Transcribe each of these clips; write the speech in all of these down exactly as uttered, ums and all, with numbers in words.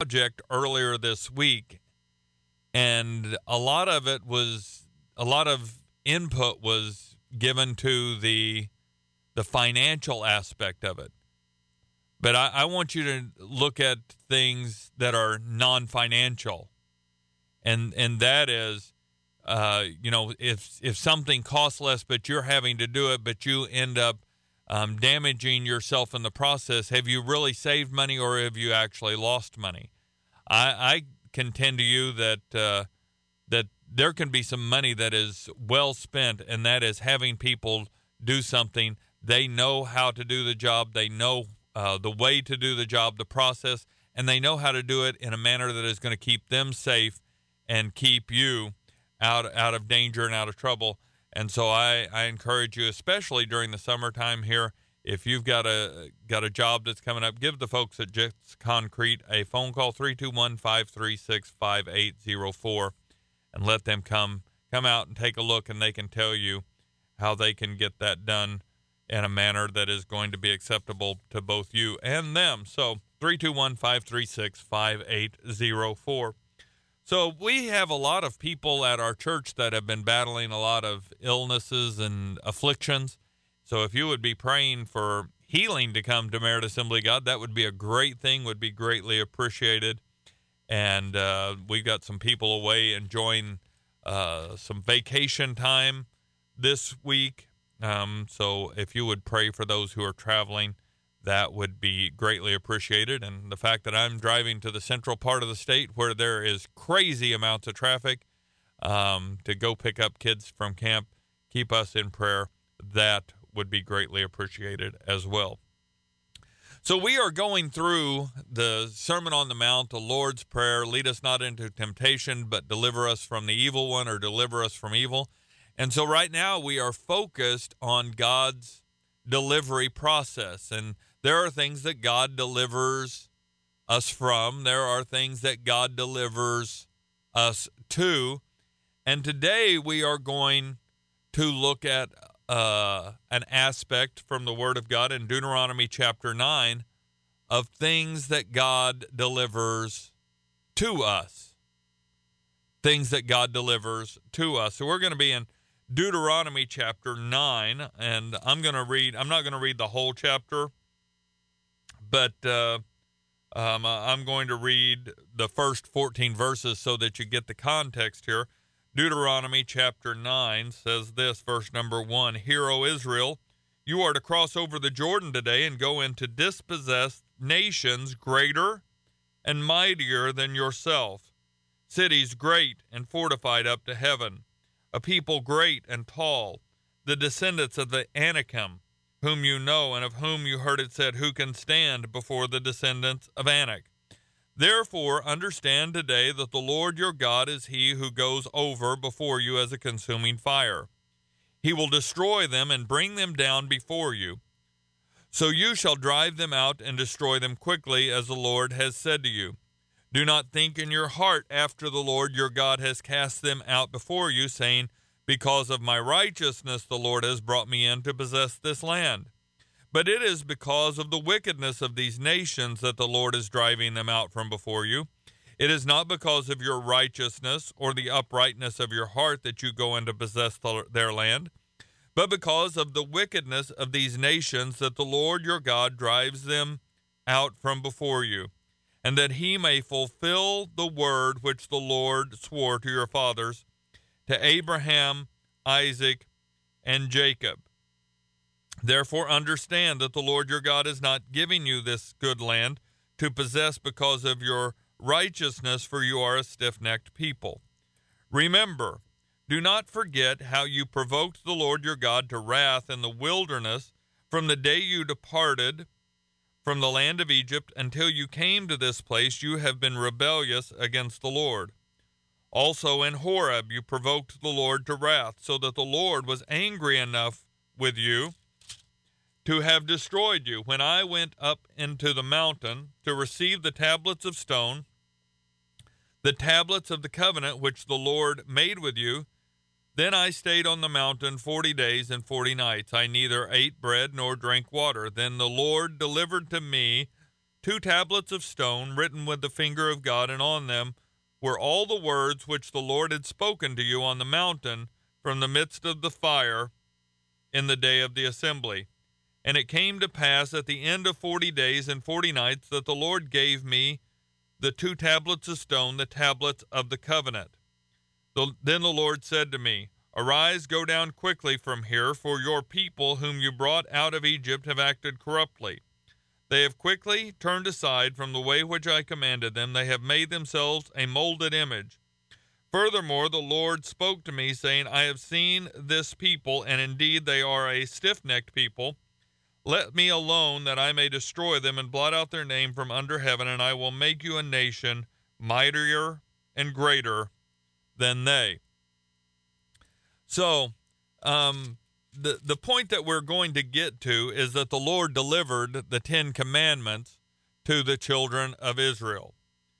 project earlier this week, and a lot of it was a lot of input was given to the the financial aspect of it. But I, I want you to look at things that are non-financial, and and that is, uh, you know, if if something costs less, but you're having to do it, but you end up um, damaging yourself in the process, have you really saved money or have you actually lost money? I, I contend to you that uh, that there can be some money that is well spent, and that is having people do something. They know how to do the job. They know uh, the way to do the job, the process, and they know how to do it in a manner that is going to keep them safe and keep you out out of danger and out of trouble. And so I, I encourage you, especially during the summertime here, if you've got a got a job that's coming up, give the folks at Jits Concrete a phone call, three two one, five three six, five eight zero four, and let them come come out and take a look, and they can tell you how they can get that done in a manner that is going to be acceptable to both you and them. So three two one, five three six, five eight zero four. So we have a lot of people at our church that have been battling a lot of illnesses and afflictions. So if you would be praying for healing to come to Merit Assembly of God, that would be a great thing, would be greatly appreciated. And uh, we've got some people away enjoying uh, some vacation time this week. Um, so if you would pray for those who are traveling, that would be greatly appreciated. And the fact that I'm driving to the central part of the state where there is crazy amounts of traffic um, to go pick up kids from camp, keep us in prayer. That would be greatly appreciated as well. So we are going through the Sermon on the Mount, the Lord's Prayer, lead us not into temptation, but deliver us from the evil one, or deliver us from evil. And so right now we are focused on God's delivery process. And there are things that God delivers us from. There are things that God delivers us to. And today we are going to look at uh, an aspect from the Word of God in Deuteronomy chapter nine of things that God delivers to us. Things that God delivers to us. So we're going to be in Deuteronomy chapter nine, and I'm going to read, I'm not going to read the whole chapter, but uh, um, I'm going to read the first fourteen verses so that you get the context here. Deuteronomy chapter nine says this, verse number one, Hear, O Israel, you are to cross over the Jordan today and go in to dispossess nations greater and mightier than yourself, cities great and fortified up to heaven, a people great and tall, the descendants of the Anakim, whom you know and of whom you heard it said, who can stand before the descendants of Anak? Therefore understand today that the Lord your God is he who goes over before you as a consuming fire. He will destroy them and bring them down before you. So you shall drive them out and destroy them quickly, as the Lord has said to you. Do not think in your heart after the Lord your God has cast them out before you, saying, Because of my righteousness the Lord has brought me in to possess this land. But it is because of the wickedness of these nations that the Lord is driving them out from before you. It is not because of your righteousness or the uprightness of your heart that you go in to possess the, their land, but because of the wickedness of these nations that the Lord your God drives them out from before you, and that he may fulfill the word which the Lord swore to your fathers, to Abraham, Isaac, and Jacob. Therefore understand that the Lord your God is not giving you this good land to possess because of your righteousness, for you are a stiff-necked people. Remember, do not forget how you provoked the Lord your God to wrath in the wilderness from the day you departed from the land of Egypt until you came to this place. You have been rebellious against the Lord. Also in Horeb you provoked the Lord to wrath, so that the Lord was angry enough with you to have destroyed you. When I went up into the mountain to receive the tablets of stone, the tablets of the covenant which the Lord made with you, then I stayed on the mountain forty days and forty nights. I neither ate bread nor drank water. Then the Lord delivered to me two tablets of stone written with the finger of God, and on them were all the words which the Lord had spoken to you on the mountain from the midst of the fire in the day of the assembly. And it came to pass at the end of forty days and forty nights that the Lord gave me the two tablets of stone, the tablets of the covenant. The, then the Lord said to me, Arise, go down quickly from here, for your people whom you brought out of Egypt have acted corruptly. They have quickly turned aside from the way which I commanded them. They have made themselves a molded image. Furthermore, the Lord spoke to me, saying, I have seen this people, and indeed they are a stiff-necked people. Let me alone, that I may destroy them and blot out their name from under heaven, and I will make you a nation mightier and greater than they. So, um, the, the point that we're going to get to is that the Lord delivered the Ten Commandments to the children of Israel.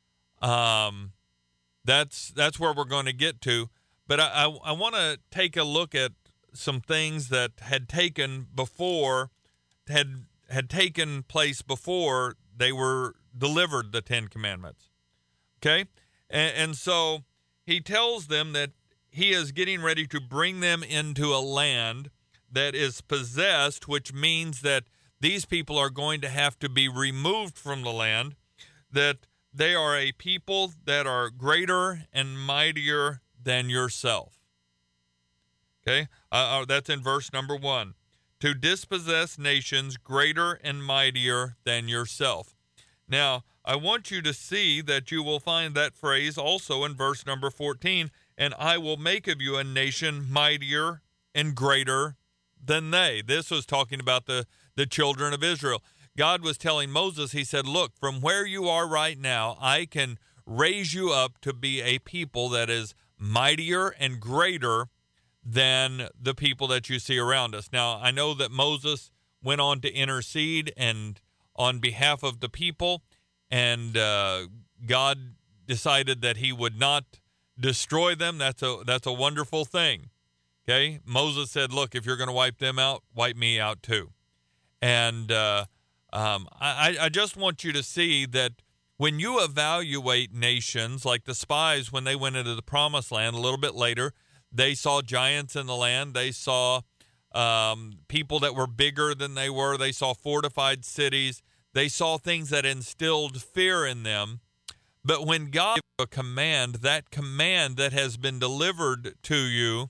Um, that's that's where we're going to get to. But I, I, I want to take a look at some things that had taken before had had taken place before they were delivered the Ten Commandments. Okay? And, and so he tells them that he is getting ready to bring them into a land that is possessed, which means that these people are going to have to be removed from the land, that they are a people that are greater and mightier than yourself. Okay? Uh, that's in verse number one. To dispossess nations greater and mightier than yourself. Now, I want you to see that you will find that phrase also in verse number fourteen, and I will make of you a nation mightier and greater than they. This was talking about the, the children of Israel. God was telling Moses, he said, look, from where you are right now, I can raise you up to be a people that is mightier and greater than the people that you see around us. Now, I know that Moses went on to intercede and on behalf of the people, and uh, God decided that he would not destroy them. That's a that's a wonderful thing. Okay? Moses said, look, if you're going to wipe them out, wipe me out too. And uh, um, I, I just want you to see that when you evaluate nations, like the spies when they went into the promised land a little bit later, they saw giants in the land. They saw um, people that were bigger than they were. They saw fortified cities. They saw things that instilled fear in them. But when God gives a command, that command that has been delivered to you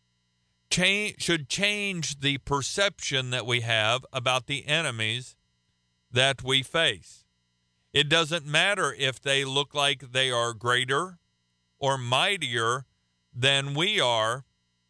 change, should change the perception that we have about the enemies that we face. It doesn't matter if they look like they are greater or mightier than we are,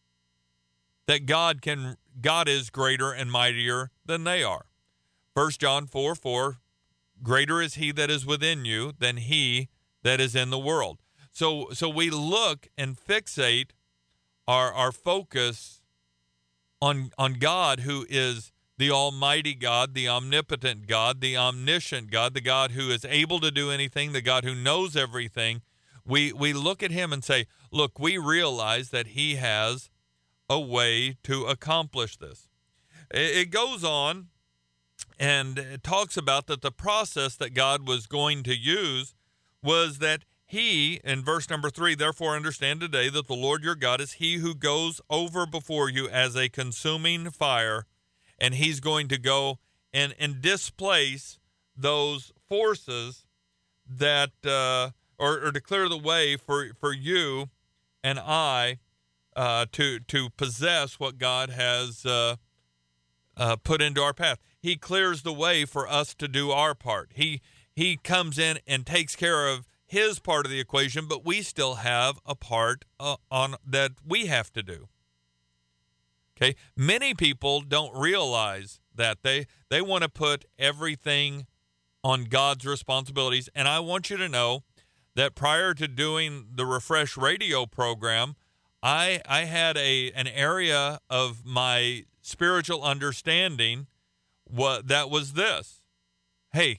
that God can God is greater and mightier than they are. First John four four, greater is he that is within you than he that is in the world. So so we look and fixate our our focus on on God, who is the Almighty God, the omnipotent God, the omniscient God, the God who is able to do anything, the God who knows everything. We we look at him and say, look, we realize that he has a way to accomplish this. It goes on and it talks about that the process that God was going to use was that he, in verse number three, therefore understand today that the Lord your God is he who goes over before you as a consuming fire, and he's going to go and, and displace those forces that uh, or, or to clear the way for, for you and I uh, to to possess what God has uh, uh, put into our path. He clears the way for us to do our part. He he comes in and takes care of his part of the equation, but we still have a part uh, on that we have to do. Okay, many people don't realize that they they want to put everything on God's responsibilities, and I want you to know that prior to doing the Refresh Radio program, I I had a an area of my spiritual understanding what that was this. Hey,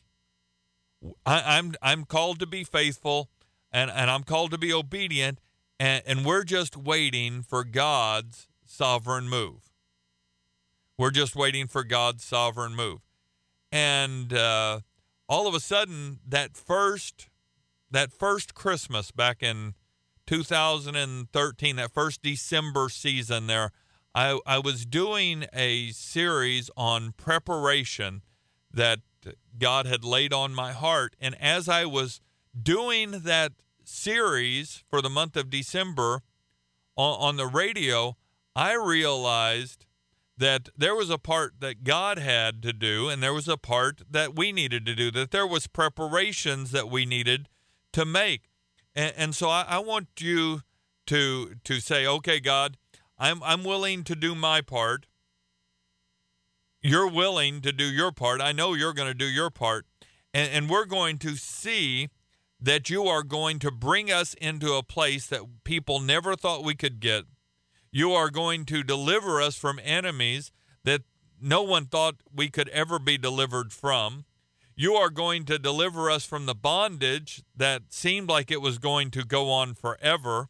I, I'm I'm called to be faithful, and, and I'm called to be obedient, and, and we're just waiting for God's sovereign move. We're just waiting for God's sovereign move. And uh, all of a sudden, that first that first Christmas back in two thousand thirteen, that first December season there, I, I was doing a series on preparation that God had laid on my heart. And as I was doing that series for the month of December on, on the radio, I realized that there was a part that God had to do, and there was a part that we needed to do, that there was preparations that we needed to make. And, and so I, I want you to to say, okay, God, I'm I'm willing to do my part. You're willing to do your part. I know you're going to do your part. And, and we're going to see that you are going to bring us into a place that people never thought we could get. You are going to deliver us from enemies that no one thought we could ever be delivered from. You are going to deliver us from the bondage that seemed like it was going to go on forever.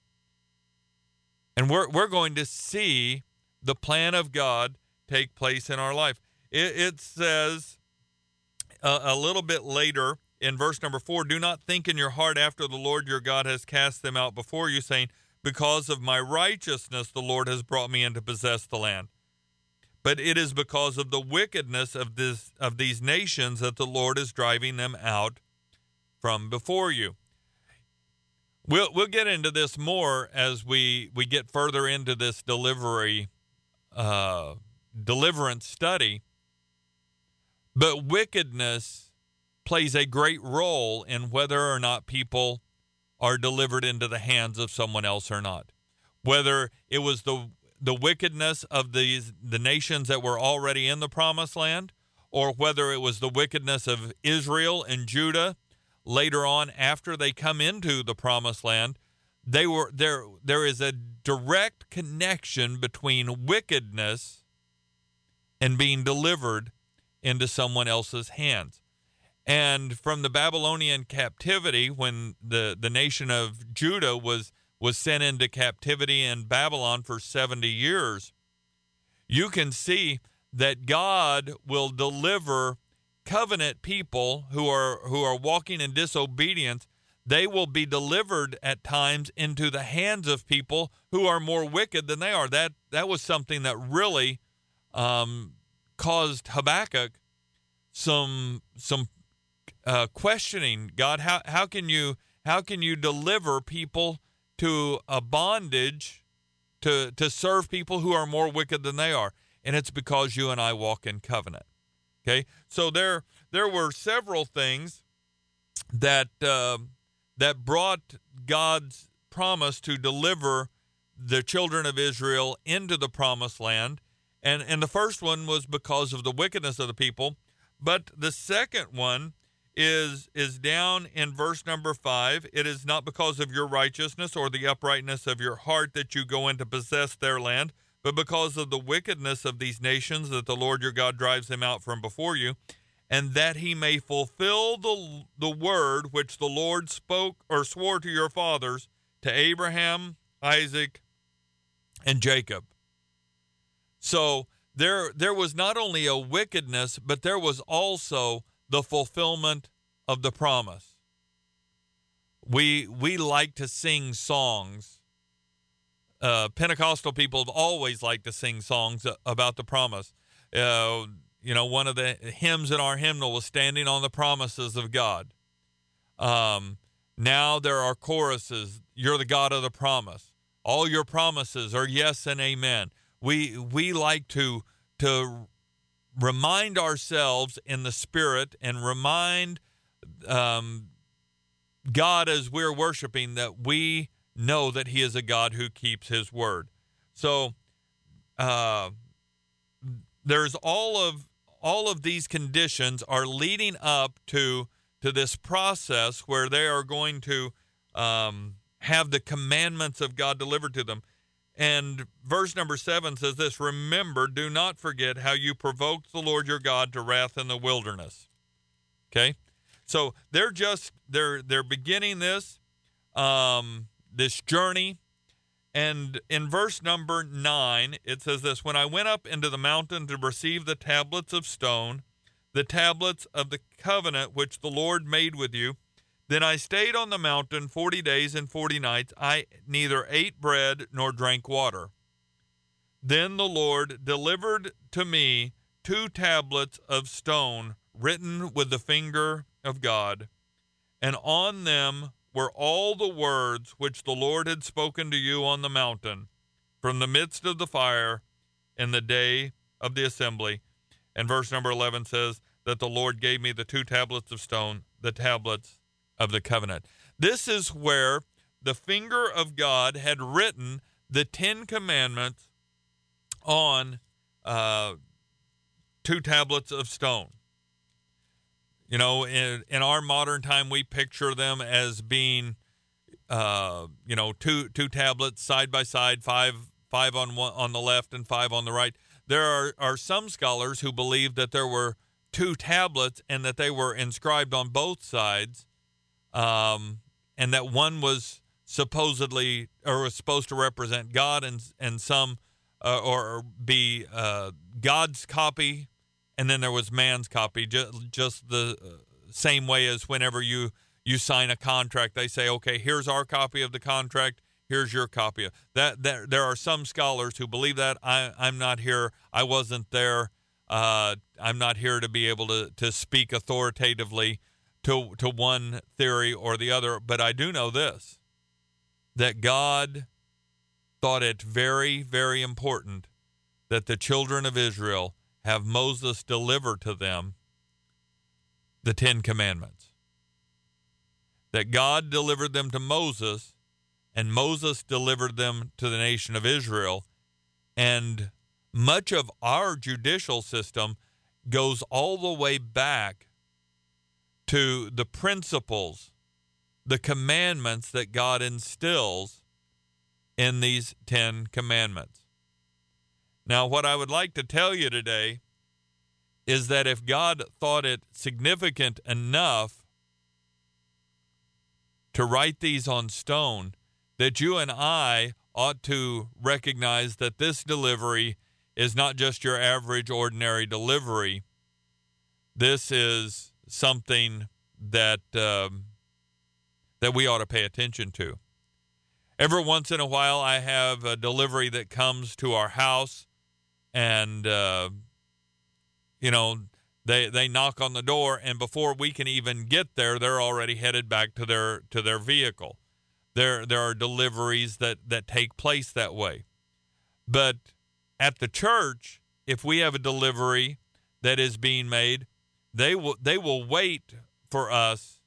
And we're we're going to see the plan of God take place in our life. It, it says uh, a little bit later in verse number four, do not think in your heart after the Lord your God has cast them out before you, saying, because of my righteousness the Lord has brought me in to possess the land. But it is because of the wickedness of this of these nations that the Lord is driving them out from before you. We'll we'll get into this more as we, we get further into this delivery uh, deliverance study. But wickedness plays a great role in whether or not people are delivered into the hands of someone else or not. Whether it was the the wickedness of these the nations that were already in the promised land, or whether it was the wickedness of Israel and Judah later on after they come into the promised land, they were there there is a direct connection between wickedness and being delivered into someone else's hands. And from the Babylonian captivity, when the, the nation of Judah was was sent into captivity in Babylon for seventy years, you can see that God will deliver covenant people who are who are walking in disobedience. They will be delivered at times into the hands of people who are more wicked than they are. That that was something that really um, caused Habakkuk some some uh, questioning. God, how how can you how can you deliver people to a bondage to to serve people who are more wicked than they are? And it's because you and I walk in covenant. Okay, so there there were several things that uh, that brought God's promise to deliver the children of Israel into the promised land, and and the first one was because of the wickedness of the people, but the second one is is down in verse number five. It is not because of your righteousness or the uprightness of your heart that you go in to possess their land, but because of the wickedness of these nations that the Lord your God drives them out from before you, and that he may fulfill the the word which the Lord spoke or swore to your fathers, to Abraham, Isaac, and Jacob. So there there was not only a wickedness, but there was also the fulfillment of the promise. We we like to sing songs. Uh, Pentecostal people have always liked to sing songs about the promise. Uh, you know, one of the hymns in our hymnal was "Standing on the Promises of God." Um, now there are choruses. You're the God of the promise. All your promises are yes and amen. We we like to to remind ourselves in the Spirit and remind um, God as we're worshiping that we know that he is a God who keeps his word. So uh, there's all of all of these conditions are leading up to to this process where they are going to um, have the commandments of God delivered to them. And verse number seven says this: remember, do not forget how you provoked the Lord your God to wrath in the wilderness. Okay, so they're just they're they're beginning this um, this journey, and in verse number nine it says this: when I went up into the mountain to receive the tablets of stone the tablets of the covenant which the Lord made with you. Then I stayed on the mountain forty days and forty nights. I neither ate bread nor drank water. Then the Lord delivered to me two tablets of stone written with the finger of God, and on them were all the words which the Lord had spoken to you on the mountain from the midst of the fire in the day of the assembly. And verse number eleven says that the Lord gave me the two tablets of stone, the tablets of the covenant. This is where the finger of God had written the Ten Commandments on uh, two tablets of stone. You know, in, in our modern time, we picture them as being, uh, you know, two two tablets side by side, five five on one on the left and five on the right. There are, are some scholars who believe that there were two tablets and that they were inscribed on both sides, um, and that one was supposedly or was supposed to represent God, and and some uh, or be uh, God's copy. And then there was man's copy, just, just the same way as whenever you, you sign a contract, they say, okay, here's our copy of the contract, here's your copy. That, that There are some scholars who believe that. I, I'm not here. I wasn't there. Uh, I'm not here to be able to, to speak authoritatively to, to one theory or the other. But I do know this, that God thought it very, very important that the children of Israel have Moses deliver to them the Ten Commandments. That God delivered them to Moses, and Moses delivered them to the nation of Israel. And much of our judicial system goes all the way back to the principles, the commandments that God instills in these Ten Commandments. Now, what I would like to tell you today is that if God thought it significant enough to write these on stone, that you and I ought to recognize that this delivery is not just your average, ordinary delivery. This is something that um, that we ought to pay attention to. Every once in a while, I have a delivery that comes to our house. And, uh, you know, they they knock on the door, and before we can even get there, they're already headed back to their to their vehicle. There there are deliveries that, that take place that way. But at the church, if we have a delivery that is being made, they will they will wait for us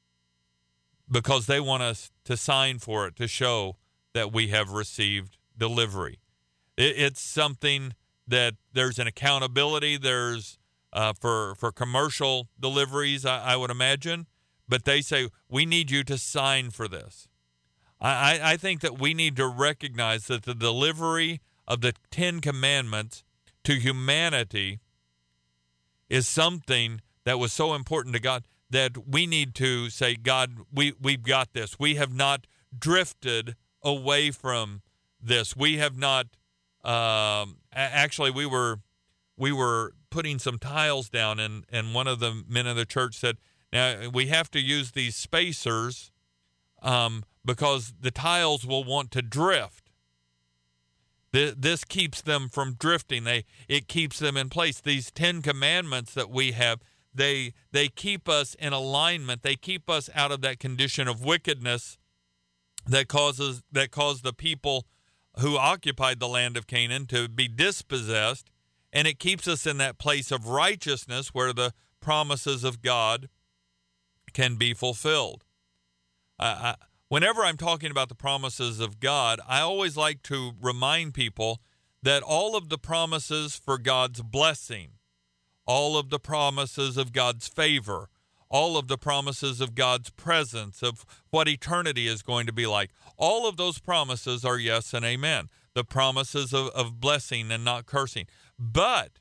because they want us to sign for it to show that we have received delivery. It, it's something that there's an accountability, there's uh, for for commercial deliveries, I, I would imagine, but they say, we need you to sign for this. I, I think that we need to recognize that the delivery of the Ten Commandments to humanity is something that was so important to God that we need to say, God, we, we've got this. We have not drifted away from this. We have not Um, actually, we were we were putting some tiles down, and, and one of the men of the church said, now, we have to use these spacers um, because the tiles will want to drift. This, this keeps them from drifting. They It keeps them in place. These Ten Commandments that we have, they they keep us in alignment. They keep us out of that condition of wickedness that causes that caused the people who occupied the land of Canaan to be dispossessed, and it keeps us in that place of righteousness where the promises of God can be fulfilled. Uh, I, whenever I'm talking about the promises of God, I always like to remind people that all of the promises for God's blessing, all of the promises of God's favor, all of the promises of God's presence, of what eternity is going to be like, all of those promises are yes and amen. The promises of, of blessing and not cursing. But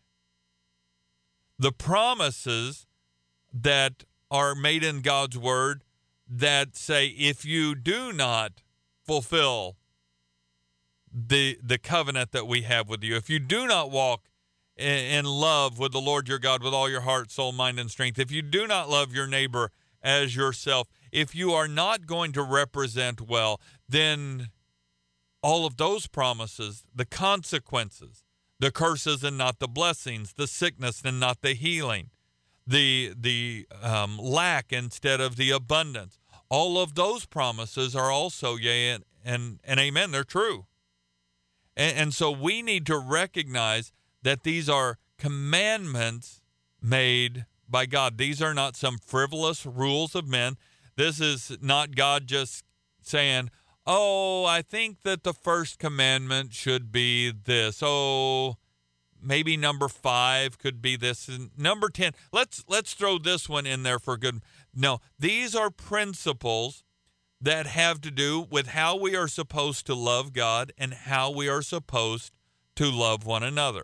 the promises that are made in God's word that say, if you do not fulfill the the covenant that we have with you, if you do not walk in love with the Lord your God with all your heart, soul, mind, and strength, if you do not love your neighbor as yourself, if you are not going to represent well, then all of those promises, the consequences, the curses and not the blessings, the sickness and not the healing, the the um, lack instead of the abundance, all of those promises are also yea and, and, and amen. They're true. And, and so we need to recognize that these are commandments made by God. These are not some frivolous rules of men. This is not God just saying, oh, I think that the first commandment should be this. Oh, maybe number five could be this. And number ten, let's let's throw this one in there for good. No, these are principles that have to do with how we are supposed to love God and how we are supposed to love one another.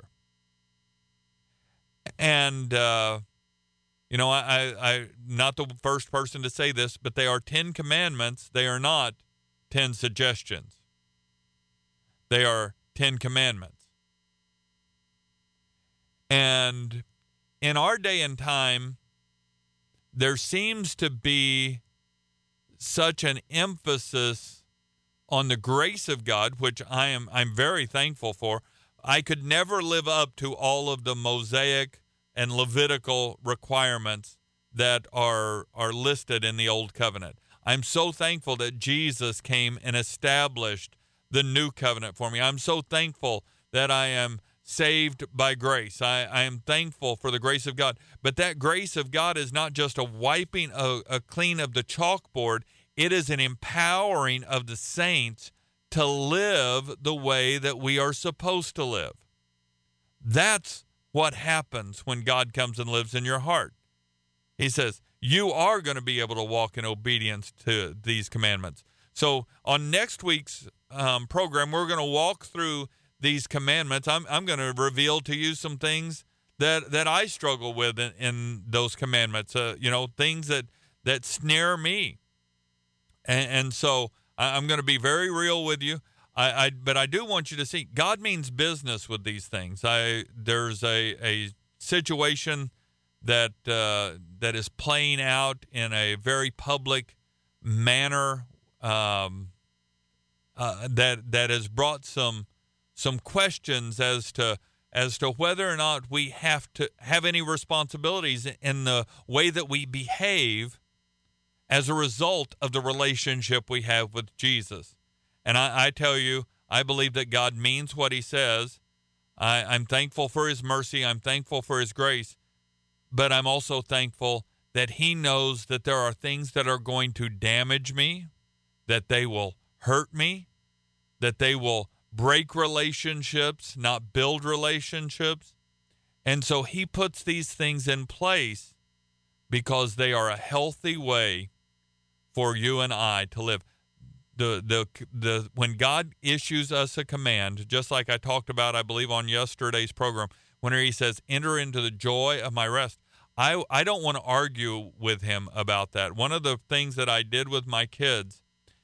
And, uh, you know, I, I, I'm not the first person to say this, but they are Ten Commandments. They are not ten suggestions. They are Ten Commandments. And in our day and time, there seems to be such an emphasis on the grace of God, which I am I'm very thankful for. I could never live up to all of the Mosaic and Levitical requirements that are are listed in the Old Covenant. I'm so thankful that Jesus came and established the new covenant for me. I'm so thankful that I am saved by grace. I, I am thankful for the grace of God. But that grace of God is not just a wiping a, a clean of the chalkboard. It is an empowering of the saints to live the way that we are supposed to live. That's what happens when God comes and lives in your heart. He says, you are going to be able to walk in obedience to these commandments. So on next week's um, program, we're going to walk through these commandments. I'm I'm going to reveal to you some things that, that I struggle with in, in those commandments, uh, you know, things that, that snare me. And, and so I'm going to be very real with you. I, I but I do want you to see God means business with these things. I there's a, a situation that uh, that is playing out in a very public manner um, uh, that that has brought some some questions as to as to whether or not we have to have any responsibilities in the way that we behave as a result of the relationship we have with Jesus. And I, I tell you, I believe that God means what he says. I, I'm thankful for his mercy. I'm thankful for his grace. But I'm also thankful that he knows that there are things that are going to damage me, that they will hurt me, that they will break relationships, not build relationships. And so he puts these things in place because they are a healthy way for you and I to live. The the the when God issues us a command, just like I talked about, I believe, on yesterday's program, when he says, enter into the joy of my rest, I, I don't want to argue with him about that. One of the things that I did with my kids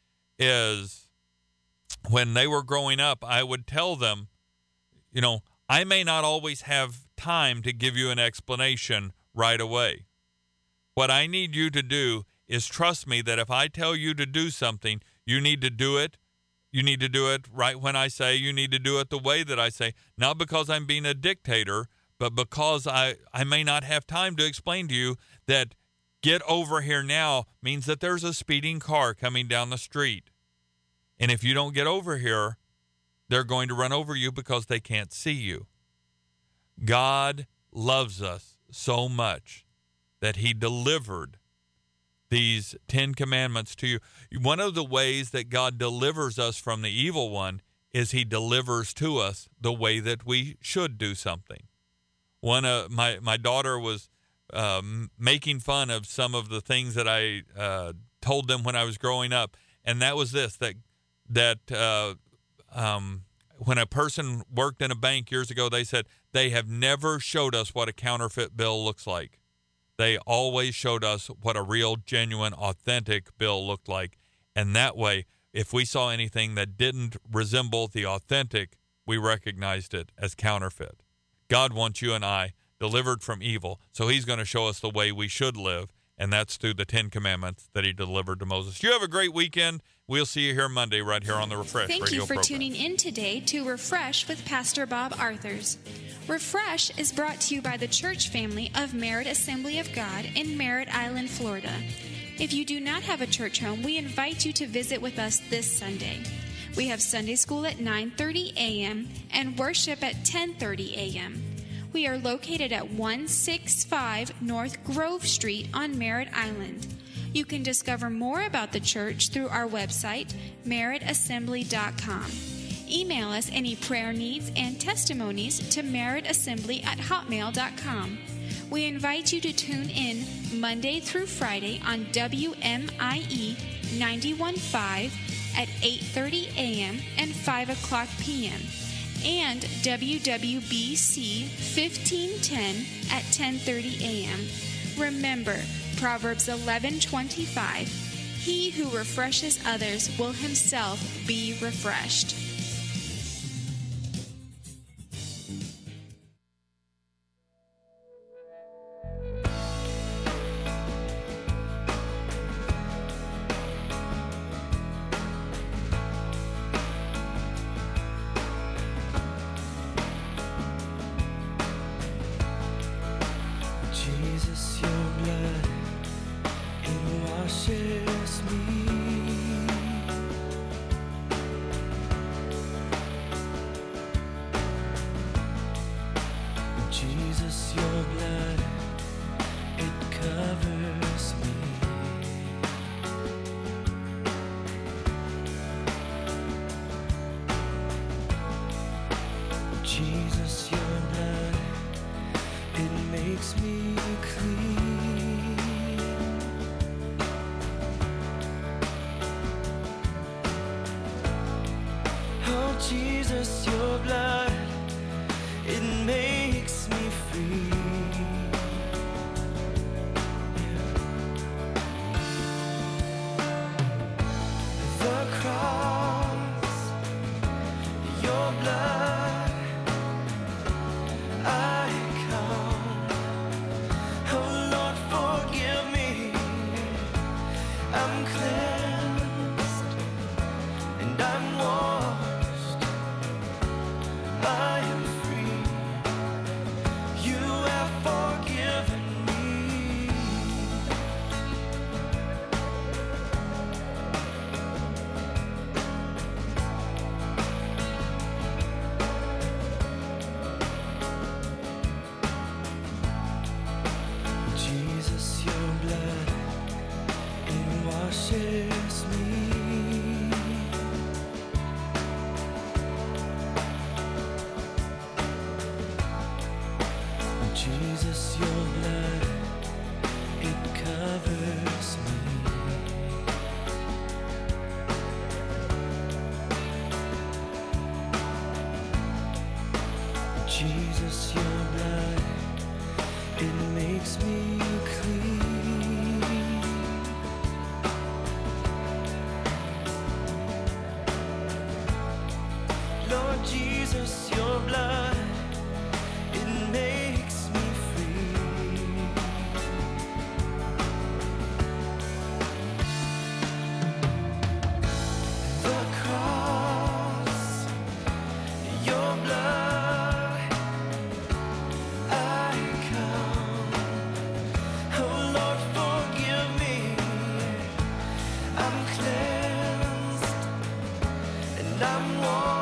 is when they were growing up, I would tell them, you know, I may not always have time to give you an explanation right away. What I need you to do is trust me that if I tell you to do something, you need to do it. You need to do it right when I say. You need to do it the way that I say, not because I'm being a dictator, but because I, I may not have time to explain to you that get over here now means that there's a speeding car coming down the street. And if you don't get over here, they're going to run over you because they can't see you. God loves us so much that he delivered these Ten Commandments to you. One of the ways that God delivers us from the evil one is he delivers to us the way that we should do something. One, uh, my, my daughter was um, making fun of some of the things that I uh, told them when I was growing up, and that was this, that, that uh, um, when a person worked in a bank years ago, they said they have never showed us what a counterfeit bill looks like. They always showed us what a real, genuine, authentic bill looked like. And that way, if we saw anything that didn't resemble the authentic, we recognized it as counterfeit. God wants you and I delivered from evil. So he's going to show us the way we should live, and that's through the Ten Commandments that he delivered to Moses. You have a great weekend. We'll see you here Monday right here on the Refresh Thank Radio you for program. tuning in today to Refresh with Pastor Bob Arthurs. Refresh is brought to you by the church family of Merritt Assembly of God in Merritt Island, Florida. If you do not have a church home, we invite you to visit with us this Sunday. We have Sunday school at nine thirty a.m. and worship at ten thirty a.m. We are located at one sixty-five North Grove Street on Merritt Island. You can discover more about the church through our website, merritt assembly dot com. Email us any prayer needs and testimonies to merrittassembly at hotmail dot com. We invite you to tune in Monday through Friday on W M I E ninety-one point five at eight thirty a.m. and five o'clock p.m. and W W B C fifteen ten at ten thirty a.m. Remember, Proverbs eleven twenty-five, he who refreshes others will himself be refreshed. Jesus, your blood, it washes me. Jesus, your blood, it covers me. Jesus, your blood, it makes me clean. Oh, Jesus, your blood, it makes me free. The cross, your blood, I come. Oh Lord, forgive me. I'm cleansed and I'm washed. I am free. You have forgiven me. Jesus, your blood, it washes me. Jesus, your blood, it covers me. Jesus, your blood, it makes me clean. Lord Jesus, your blood, it makes me free. The cross, your blood, I come. Oh Lord, forgive me. I'm cleansed and I'm washed.